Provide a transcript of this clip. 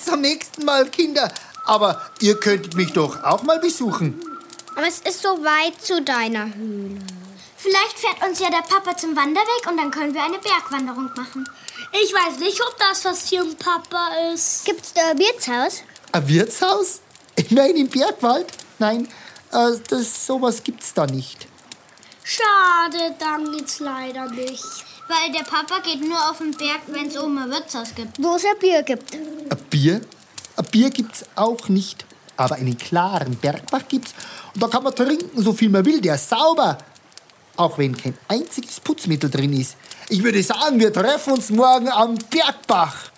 mach's am nächsten Mal, Kinder. Aber ihr könntet mich doch auch mal besuchen. Aber es ist so weit zu deiner Höhle. Vielleicht fährt uns ja der Papa zum Wanderweg und dann können wir eine Bergwanderung machen. Ich weiß nicht, ob das was für ein Papa ist. Gibt's da ein Wirtshaus? Ein Wirtshaus? Ich meine im Bergwald? Nein, sowas gibt's da nicht. Schade, dann geht's leider nicht. Weil der Papa geht nur auf den Berg, wenn es oben ein Wirtshaus gibt. Wo es ein Bier gibt. Ein Bier? Ein Bier gibt's auch nicht. Aber einen klaren Bergbach gibt's. Und da kann man trinken, so viel man will. Der ist sauber. Auch wenn kein einziges Putzmittel drin ist. Ich würde sagen, wir treffen uns morgen am Bergbach.